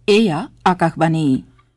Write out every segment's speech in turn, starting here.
এয়া আকাশবাণী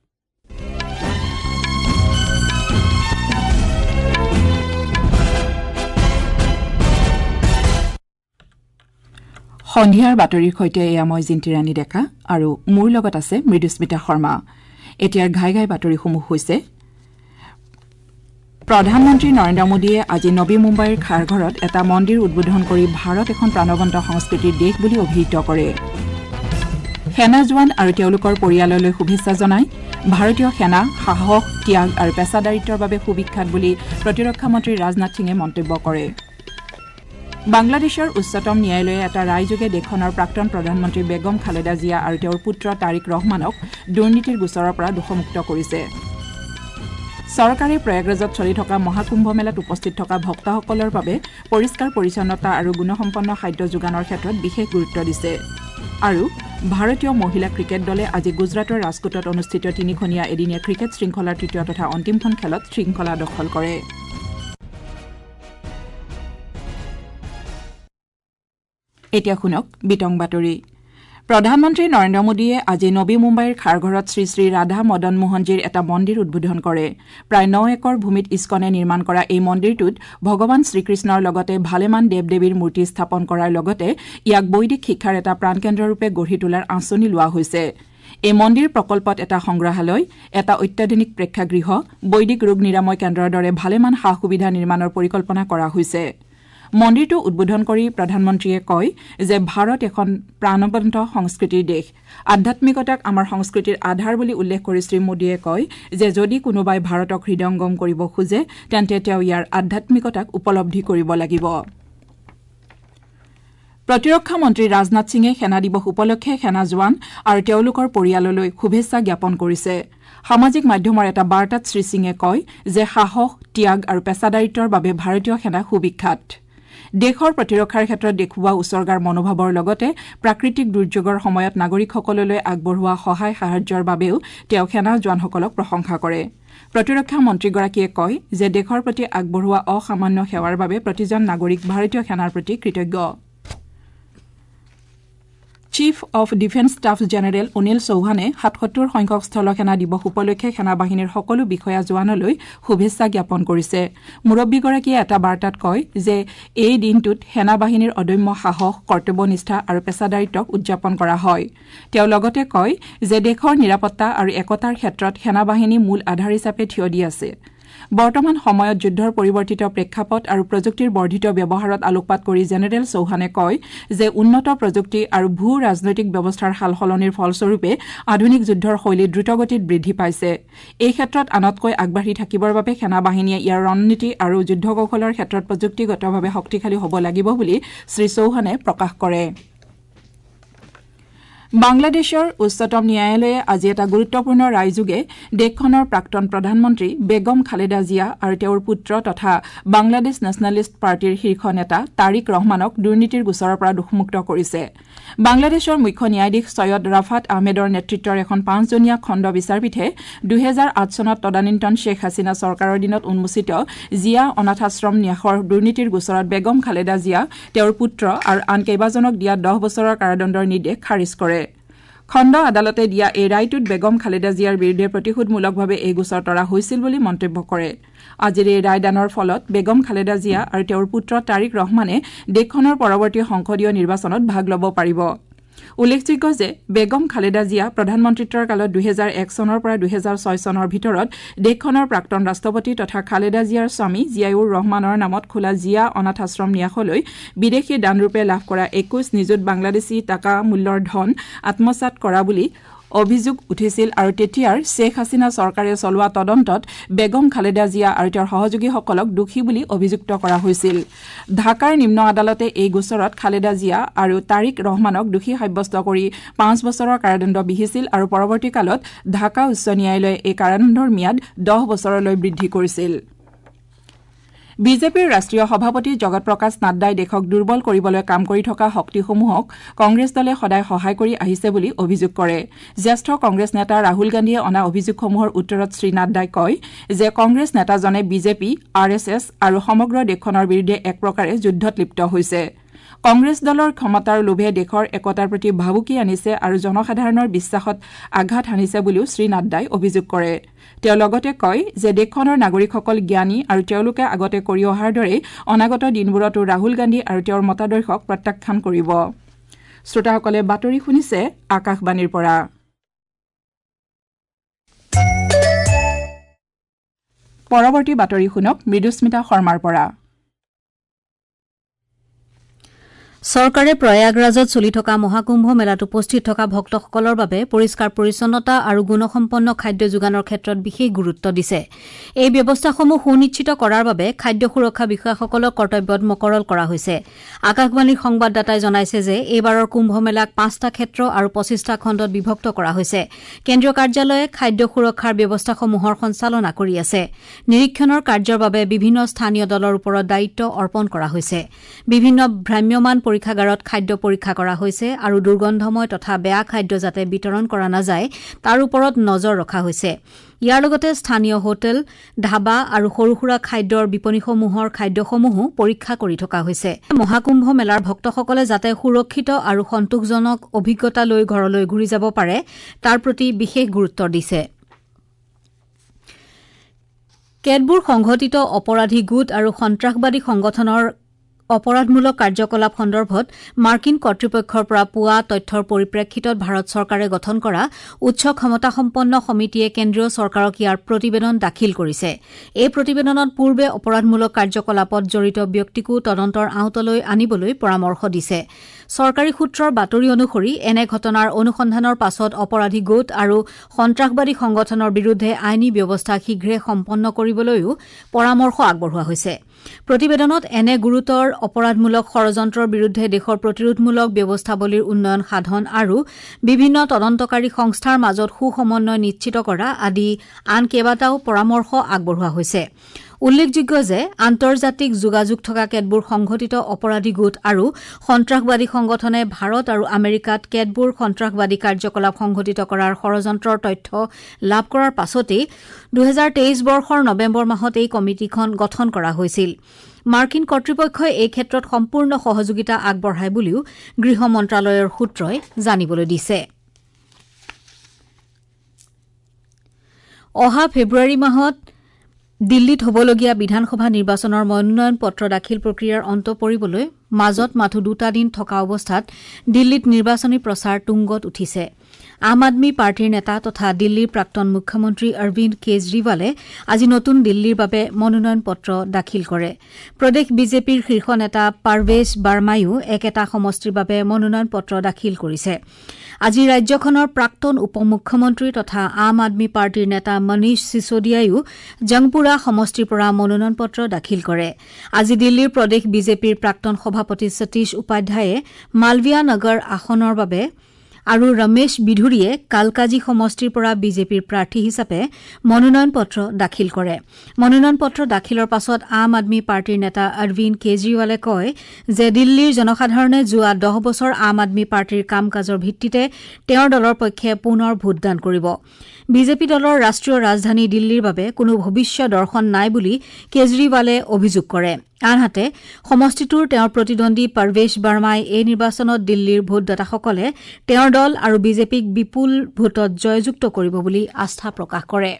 সন্ধিয়াৰ বাতৰিৰ সৈতে এয়া মই জিন্তিৰাণী ডেকা আৰু মোৰ লগত আছে মৃদুস্মিতা শৰ্মা এতিয়াৰ ঘাই বাতৰিসমূহ হৈছে প্ৰধানমন্ত্ৰী নৰেন্দ্ৰ মোদীয়ে আজি নবী মুম্বাইৰ খাৰঘৰত এটা মন্দিৰ উদ্বোধন কৰি ভাৰত এখন প্ৰাণৱন্ত সংস্কৃতিৰ দেশ বুলি অভিহিত কৰে সেনা জোৱান আৰু তেওঁলোকৰ পৰিয়াললৈ শুভেচ্ছা জনাই ভাৰতীয় সেনা সাহস ত্যাগ আৰু পেছাদাৰিত্বৰ বাবে সুবিখ্যাত বুলি প্ৰতিৰক্ষা মন্ত্ৰী ৰাজনাথ সিঙে মন্তব্য কৰে বাংলাদেশৰ উচ্চতম ন্যায়ালয়ে এটা ৰায়যোগে দেশখনৰ প্ৰাক্তন প্ৰধানমন্ত্ৰী বেগম খালেদা জিয়া আৰু তেওঁৰ পুত্ৰ তাৰিক ৰহমানক দুৰ্নীতিৰ গোচৰৰ পৰা দোষমুক্ত কৰিছে চৰকাৰে প্ৰয়াগৰাজত চলি থকা মহাকুম্ভ মেলাত উপস্থিত থকা ভক্তসকলৰ বাবে পৰিষ্কাৰ পৰিচ্ছন্নতা আৰু গুণসম্পন্ন খাদ্য যোগানৰ ক্ষেত্ৰত বিশেষ গুৰুত্ব দিছে আৰু ভাৰতীয় মহিলা ক্ৰিকেট দলে আজি গুজৰাটৰ ৰাজকোটত অনুষ্ঠিত তিনিখনীয়া এদিনীয়া ক্ৰিকেট শৃংখলাৰ তৃতীয় তথা অন্তিমখন খেলত শৃংখলা দখল কৰে এতিয়া শুনক বিতং বাতৰি প্ৰধানমন্ত্ৰী নৰেন্দ্ৰ মোদীয়ে আজি নবী মুম্বাইৰ খাৰঘৰত শ্ৰী শ্ৰী ৰাধা মদন মোহনজীৰ এটা মন্দিৰ উদ্বোধন কৰে প্ৰায় 9 একৰ ভূমিত ইস্কনে নিৰ্মাণ কৰা এই মন্দিৰটোত ভগৱান শ্ৰীকৃষ্ণৰ লগতে ভালেমান দেৱ দেৱীৰ মূৰ্তি স্থাপন কৰাৰ লগতে ইয়াক বৈদিক শিক্ষাৰ এটা প্ৰাণকেন্দ্ৰৰূপে গঢ়ি তোলাৰ আঁচনি লোৱা হৈছে এই মন্দিৰ প্ৰকল্পত এটা সংগ্ৰহালয় এটা অত্যাধুনিক প্ৰেক্ষাগৃহ বৈদিক ৰোগ নিৰাময় কেন্দ্ৰৰ দৰে ভালেমান সা সুবিধা নিৰ্মাণৰ পৰিকল্পনা কৰা হৈছে মন্দিৰটো উদ্বোধন কৰি প্ৰধানমন্ত্ৰীয়ে কয় যে ভাৰত এখন প্ৰাণৱন্ত সংস্কৃতিৰ দেশ আধ্যাত্মিকতাক আমাৰ সংস্কৃতিৰ আধাৰ বুলি উল্লেখ কৰি শ্ৰী মোদীয়ে কয় যে যদি কোনোবাই ভাৰতক হৃদয়ংগম কৰিব খোজে তেন্তে তেওঁ ইয়াৰ আধ্যাত্মিকতাক উপলব্ধি কৰিব লাগিব প্ৰতিৰক্ষা মন্ত্ৰী ৰাজনাথ সিঙে সেনা দিৱস উপলক্ষে সেনা জোৱান আৰু তেওঁলোকৰ পৰিয়াললৈ শুভেচ্ছা জ্ঞাপন কৰিছে সামাজিক মাধ্যমৰ এটা বাৰ্তাত শ্ৰী সিঙে কয় যে সাহস ত্যাগ আৰু পেছাদাৰিত্বৰ বাবে ভাৰতীয় সেনা সুবিখ্যাত দেশৰ প্ৰতিৰক্ষাৰ ক্ষেত্ৰত দেখুওৱা উচৰ্গাৰ মনোভাৱৰ লগতে প্ৰাকৃতিক দুৰ্যোগৰ সময়ত নাগৰিকসকললৈ আগবঢ়োৱা সহায় সাহায্যৰ বাবেও তেওঁ সেনা জোৱানসকলক প্ৰশংসা কৰে প্ৰতিৰক্ষা মন্ত্ৰীগৰাকীয়ে কয় যে দেশৰ প্ৰতি আগবঢ়োৱা অসামান্য সেৱাৰ বাবে প্ৰতিজন নাগৰিক ভাৰতীয় সেনাৰ প্ৰতি কৃতজ্ঞ chief of defence staff general Anil চৌহানে ৭৭ সংখ্যক স্থলসেনা দিৱস উপলক্ষে সেনাবাহিনীৰ সকলো বিষয়া জোৱানলৈ শুভেচ্ছা জ্ঞাপন কৰিছে মুৰব্বীগৰাকীয়ে এটা বাৰ্তাত কয় যে এই দিনটোত সেনাবাহিনীৰ অদম্য সাহস কৰ্তব্যনিষ্ঠা আৰু পেছাদাৰিত্বক উদযাপন কৰা হয় তেওঁ লগতে কয় যে দেশৰ নিৰাপত্তা আৰু একতাৰ ক্ষেত্ৰত সেনাবাহিনী মূল আধাৰ হিচাপে থিয় দি আছে বৰ্তমান সময়ত যুদ্ধৰ পৰিৱৰ্তিত প্ৰেক্ষাপট আৰু প্ৰযুক্তিৰ বৰ্ধিত ব্যৱহাৰত আলোকপাত কৰি জেনেৰেল চৌহানে কয় যে উন্নত প্ৰযুক্তি আৰু ভূ ৰাজনৈতিক ব্যৱস্থাৰ সালসলনিৰ ফলস্বৰূপে আধুনিক যুদ্ধৰ শৈলী দ্ৰুতগতিত বৃদ্ধি পাইছে এই ক্ষেত্ৰত আনতকৈ আগবাঢ়ি থাকিবৰ বাবে সেনাবাহিনীয়ে ইয়াৰ ৰণনীতি আৰু যুদ্ধ কৌশলৰ ক্ষেত্ৰত প্ৰযুক্তিগতভাৱে শক্তিশালী হ'ব লাগিব বুলি শ্ৰী চৌহানে প্ৰকাশ কৰে বাংলাদেশৰ উচ্চতম ন্যায়ালয়ে আজি এটা গুৰুত্বপূৰ্ণ ৰায়যোগে দেশখনৰ প্ৰাক্তন প্ৰধানমন্ত্ৰী বেগম খালেদা জিয়া আৰু তেওঁৰ পুত্ৰ তথা বাংলাদেশ নেচনেলিষ্ট পাৰ্টিৰ শীৰ্ষ নেতা তাৰিক ৰহমানক দুৰ্নীতিৰ গোচৰৰ পৰা দোষমুক্ত কৰিছে বাংলাদেশৰ মুখ্য ন্যায়াধীশ সৈয়দ ৰাফাত আহমেদৰ নেতৃত্বৰ এখন 5জনীয়া খণ্ড বিচাৰপীঠে 2008 চনত তদানীন্তন শেখ হাছিনা চৰকাৰৰ দিনত উন্মোচিত জিয়া অনাথাশ্ৰম ন্যাসৰ দুৰ্নীতিৰ গোচৰত বেগম খালেদা জিয়া তেওঁৰ পুত্ৰ আৰু আন কেইবাজনক দিয়া 10 বছৰৰ কাৰাদণ্ডৰ নিৰ্দেশ খাৰিজ কৰে খণ্ড আদালতে দিয়া এই ৰায়টোত বেগম খালেদা জিয়াৰ বিৰুদ্ধে প্ৰতিশোধমূলকভাৱে এই গোচৰ তৰা হৈছিল বুলি মন্তব্য কৰে আজিৰ এই ৰায়দানৰ ফলত বেগম খালেদা জিয়া আৰু তেওঁৰ পুত্ৰ তাৰিক ৰহমানে দেশখনৰ পৰৱৰ্তী সংসদীয় নিৰ্বাচনত ভাগ ল'ব পাৰিব উল্লেখযোগ্য যে বেগম খালেদা জিয়া প্ৰধানমন্ত্ৰীত্বৰ কালত 2001 চনৰ পৰা 2006 চনৰ ভিতৰত দেশখনৰ প্ৰাক্তন ৰাষ্ট্ৰপতি তথা খালেদা জিয়াৰ স্বামী জিয়াউৰ ৰহমানৰ নামত খোলা জিয়া অনাথাশ্ৰম ন্যাসলৈ বিদেশী দানৰূপে লাভ কৰা 21 নিযুত বাংলাদেশী টকা মূল্যৰ ধন আত্মসাৎ কৰা বুলি অভিযোগ উঠিছিল আৰু তেতিয়াৰ শেখ হাছিনা চৰকাৰে চলোৱা তদন্তত বেগম খালেদা জিয়া আৰু তেওঁৰ সহযোগীসকলক দোষী বুলি অভিযুক্ত কৰা হৈছিল ঢাকাৰ নিম্ন আদালতে এই গোচৰত খালেদা জিয়া আৰু তাৰিক ৰহমানক দোষী সাব্যস্ত কৰি 5 বছৰৰ কাৰাদণ্ড বিহিছিল আৰু পৰৱৰ্তী কালত ঢাকা উচ্চ ন্যায়ালয়ে এই কাৰাদণ্ডৰ ম্যাদ 10 বছৰলৈ বৃদ্ধি কৰিছিল বিজেপিৰ ৰাষ্ট্ৰীয় সভাপতি জগত প্ৰকাশ নাড্ডাই দেশক দুৰ্বল কৰিবলৈ কাম কৰি থকা শক্তিসমূহক কংগ্ৰেছ দলে সদায় সহায় কৰি আহিছে বুলি অভিযোগ কৰে জ্যেষ্ঠ কংগ্ৰেছ নেতা ৰাহুল গান্ধীয়ে অনা অভিযোগসমূহৰ উত্তৰত শ্ৰী নাড্ডাই কয় যে কংগ্ৰেছ নেতাজনে বিজেপি আৰএছএছ আৰু সমগ্ৰ দেশখনৰ বিৰুদ্ধে এক প্ৰকাৰে যুদ্ধত লিপ্ত হৈছে কংগ্ৰেছ দলৰ ক্ষমতাৰ লোভে দেশৰ একতাৰ প্ৰতি ভাবুকি আনিছে আৰু জনসাধাৰণৰ বিশ্বাসত আঘাত হানিছে বুলিও শ্ৰী নাড্ডাই অভিযোগ কৰে। তেওঁ লগতে কয় যে দেশখনৰ নাগৰিকসকল জ্ঞানী আৰু তেওঁলোকে আগতে কৰি অহাৰ দৰে অনাগত দিনবোৰতো ৰাহুল গান্ধী আৰু তেওঁৰ মতাদৰ্শক প্ৰত্যাখ্যান কৰিব। শ্ৰোতাসকলে বাতৰি শুনিছে আকাশবাণীৰ পৰা। পৰৱৰ্তী বাতৰি শুনক মৃদুস্মিতা শৰ্মাৰ পৰা। চৰকাৰে প্ৰয়াগৰাজত চলি থকা মহাকুম্ভ মেলাত উপস্থিত থকা ভক্তসকলৰ বাবে পৰিষ্কাৰ পৰিচ্ছন্নতা আৰু গুণসম্পন্ন খাদ্য যোগানৰ ক্ষেত্ৰত বিশেষ গুৰুত্ব দিছে। এই ব্যৱস্থাসমূহ সুনিশ্চিত কৰাৰ বাবে খাদ্য সুৰক্ষা বিষয়াসকলক কৰ্তব্যত মকৰল কৰা হৈছে। আকাশবাণীৰ সংবাদদাতাই জনাইছে যে এইবাৰৰ কুম্ভ মেলাক 5টা ক্ষেত্ৰ আৰু 25টা খণ্ডত বিভক্ত কৰা হৈছে। কেন্দ্ৰীয় কাৰ্যালয়ে খাদ্য সুৰক্ষাৰ ব্যৱস্থাসমূহৰ সঞ্চালনা কৰি আছে। নিৰীক্ষণৰ কাৰ্যৰ বাবে বিভিন্ন স্থানীয় দলৰ ওপৰত দায়িত্ব অৰ্পণ কৰা হৈছে। বিভিন্ন ভ্ৰাম্যমাণ পৰীক্ষাগাৰত খাদ্য পৰীক্ষা কৰা হৈছে আৰু দুৰ্গন্ধময় তথা বেয়া খাদ্য যাতে বিতৰণ কৰা নাযায় তাৰ ওপৰত নজৰ ৰখা হৈছে। ইয়াৰ লগতে স্থানীয় হোটেল, ধাবা আৰু সৰু সুৰা খাদ্যৰ বিপণীসমূহৰ খাদ্যসমূহো পৰীক্ষা কৰি থকা হৈছে। মহাকুম্ভ মেলাৰ ভক্তসকলে যাতে সুৰক্ষিত আৰু সন্তোষজনক অভিজ্ঞতা লৈ ঘৰলৈ ঘূৰি যাব পাৰে তাৰ প্ৰতি বিশেষ গুৰুত্ব দিছে। কেতবোৰ সংঘটিত অপৰাধী গোট আৰু সন্ত্ৰাসবাদী সংগঠনৰ অপৰাধমূলক কাৰ্যকলাপ সন্দৰ্ভত মাৰ্কিন কৰ্তৃপক্ষৰ পৰা পোৱা তথ্যৰ পৰিপ্ৰেক্ষিতত ভাৰত চৰকাৰে গঠন কৰা উচ্চ ক্ষমতাসম্পন্ন সমিতিয়ে কেন্দ্ৰীয় চৰকাৰক ইয়াৰ প্ৰতিবেদন দাখিল কৰিছে। এই প্ৰতিবেদনত পূৰ্বে অপৰাধমূলক কাৰ্যকলাপত জড়িত ব্যক্তিকো তদন্তৰ আওতালৈ আনিবলৈ পৰামৰ্শ দিছে। চৰকাৰী সূত্ৰৰ বাতৰি অনুসৰি এনে ঘটনাৰ অনুসন্ধানৰ পাছত অপৰাধী গোট আৰু সন্ত্ৰাসবাদী সংগঠনৰ বিৰুদ্ধে আইনী ব্যৱস্থা শীঘ্ৰে সম্পন্ন কৰিবলৈও পৰামৰ্শ আগবঢ়োৱা হৈছে। প্ৰতিবেদনত এনে গুৰুতৰ অপৰাধমূলক ষড়যন্ত্ৰৰ বিৰুদ্ধে দেশৰ প্ৰতিৰোধমূলক ব্যৱস্থাৱলীৰ উন্নয়ন সাধন আৰু বিভিন্ন তদন্তকাৰী সংস্থাৰ মাজত সুসমন্বয় নিশ্চিত কৰা আদি আন কেইবাটাও পৰামৰ্শ আগবঢ়োৱা হৈছে। উল্লেখযোগ্য যে আন্তৰ্জাতিক যোগাযোগ থকা কেতবোৰ সংঘটিত অপৰাধী গোট আৰু সন্ত্ৰাসবাদী সংগঠনে ভাৰত আৰু আমেৰিকাত কেতবোৰ সন্ত্ৰাসবাদী কাৰ্যকলাপ সংঘটিত কৰাৰ ষড়যন্ত্ৰৰ তথ্য লাভ কৰাৰ পাছতেই 2023 বৰ্ষৰ নৱেম্বৰ মাহত এই কমিটিখন গঠন কৰা হৈছিল। মাৰ্কিন কৰ্তৃপক্ষই এই ক্ষেত্ৰত সম্পূৰ্ণ সহযোগিতা আগবঢ়ায় বুলিও গৃহ মন্ত্ৰালয়ৰ সূত্ৰই জানিবলৈ দিছে। অহা ফেব্ৰুৱাৰী মাহত দিল্লীত হ'বলগীয়া বিধানসভা নিৰ্বাচনৰ মনোনয়ন পত্ৰ দাখিল প্ৰক্ৰিয়াৰ অন্ত পৰিবলৈ মাজত মাথো 2টা দিন থকা অৱস্থাত দিল্লীত নিৰ্বাচনী প্ৰচাৰ তুংগত উঠিছে। আম আদমী পাৰ্টীৰ নেতা তথা দিল্লীৰ প্ৰাক্তন মুখ্যমন্ত্ৰী অৰবিন্দ কেজৰিৱালে আজি নতুন দিল্লীৰ বাবে মনোনয়ন পত্ৰ দাখিল কৰে। প্ৰদেশ বিজেপিৰ শীৰ্ষ নেতা পাৰভেজ বাৰ্মায়ো একেটা সমষ্টিৰ বাবে মনোনয়ন পত্ৰ দাখিল কৰিছে। আজি ৰাজ্যখনৰ প্ৰাক্তন উপ মুখ্যমন্ত্ৰী তথা আম আদমী পাৰ্টীৰ নেতা মনীষ সিসোদিয়ায়ো জংপুৰা সমষ্টিৰ পৰা মনোনয়ন পত্ৰ দাখিল কৰে। আজি দিল্লীৰ প্ৰদেশ বিজেপিৰ প্ৰাক্তন সভাপতি সতীশ উপাধ্যায়ে মালভিয়া নগৰ আসনৰ বাবে আৰু ৰমেশ বিধুৰীয়ে কালকাজি সমষ্টিৰ পৰা বিজেপিৰ প্ৰাৰ্থী হিচাপে মনোনয়ন পত্ৰ দাখিল কৰে। মনোনয়ন পত্ৰ দাখিলৰ পাছত আম আদমী পাৰ্টীৰ নেতা অৰবিন্দ কেজৰিৱালে কয় যে দিল্লীৰ জনসাধাৰণে যোৱা 10 বছৰ আম আদমী পাৰ্টীৰ কাম কাজৰ ভিত্তিতে তেওঁৰ দলৰ পক্ষে পুনৰ ভোটদান কৰিব। বিজেপি দলৰ ৰাষ্ট্ৰীয় ৰাজধানী দিল্লীৰ বাবে কোনো ভৱিষ্য দৰ্শন নাই বুলি কেজৰিৱালে অভিযোগ কৰে। আনহাতে সমষ্টিটোৰ তেওঁৰ প্ৰতিদ্বন্দ্বী পাৰভেজ বাৰ্মাই এই নিৰ্বাচনত দিল্লীৰ ভোটদাতাসকলে তেওঁৰ দল আৰু বিজেপিক বিপুল ভোটত জয়যুক্ত কৰিব বুলি আস্থা প্ৰকাশ কৰে।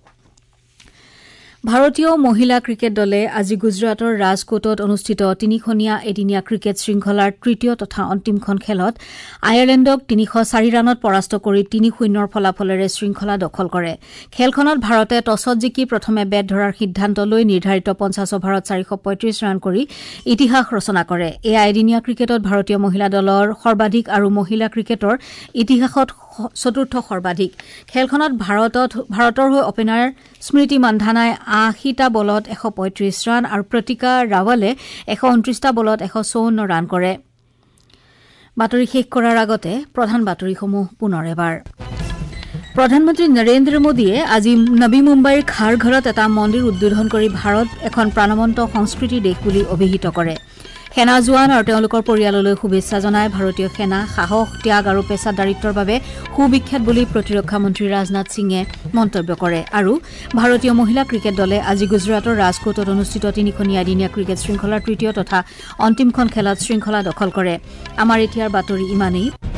ভাৰতীয় মহিলা ক্ৰিকেট দলে আজি গুজৰাটৰ ৰাজকোটত অনুষ্ঠিত 3খনীয়া এদিনীয়া ক্ৰিকেট শৃংখলাৰ তৃতীয় তথা অন্তিমখন খেলত আয়াৰলেণ্ডক 304 ৰানত পৰাস্ত কৰি 3-0 ফলাফলেৰে শৃংখলা দখল কৰে। খেলখনত ভাৰতে টছত জিকি প্ৰথমে বেট ধৰাৰ সিদ্ধান্ত লৈ নিৰ্ধাৰিত 50 অভাৰত 435 ৰান কৰি ইতিহাস ৰচনা কৰে। এয়া এদিনীয়া ক্ৰিকেটত ভাৰতীয় মহিলা দলৰ সৰ্বাধিক আৰু মহিলা ক্ৰিকেটৰ ইতিহাসত চতুৰ্থ সৰ্বাধিক। খেলখনত ভাৰতৰ হৈ অপেনাৰ স্মৃতি মান্ধানাই 80টা বলত 135 ৰান আৰু প্ৰতিকা ৰাৱালে 129টা বলত 154 ৰান কৰে। বাতৰি শেষ কৰাৰ আগতে প্ৰধান বাতৰিসমূহ পুনৰ এবাৰ। প্ৰধানমন্ত্ৰী নৰেন্দ্ৰ মোদীয়ে আজি নবী মুম্বাইৰ খাৰঘৰত এটা মন্দিৰ উদ্বোধন কৰি ভাৰত এখন প্ৰাণৱন্ত সংস্কৃতিৰ দেশ বুলি অভিহিত কৰে। সেনা জোৱান আৰু তেওঁলোকৰ পৰিয়াললৈ শুভেচ্ছা জনাই ভাৰতীয় সেনা সাহস ত্যাগ আৰু পেছাদাৰিত্বৰ বাবে সুবিখ্যাত বুলি প্ৰতিৰক্ষা মন্ত্ৰী ৰাজনাথ সিঙে মন্তব্য কৰে আৰু ভাৰতীয় মহিলা ক্ৰিকেট দলে আজি গুজৰাটৰ ৰাজকোটত অনুষ্ঠিত 3খনীয়া এদিনীয়া ক্ৰিকেট শৃংখলাৰ তৃতীয় তথা অন্তিমখন খেলত শৃংখলা দখল কৰে। আমাৰ এতিয়াৰ বাতৰি ইমানেই।